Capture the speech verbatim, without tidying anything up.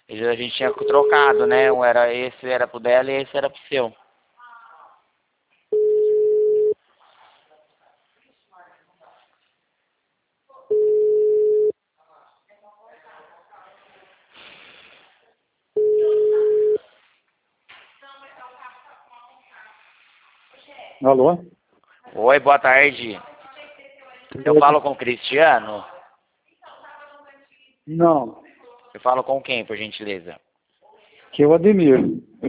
E a gente tinha trocado, né? Um era esse era pro dela e esse era pro seu. Alô? Oi, boa tarde. Eu falo com o Cristiano? Não, Eu falo com quem, por gentileza? que é o Ademir.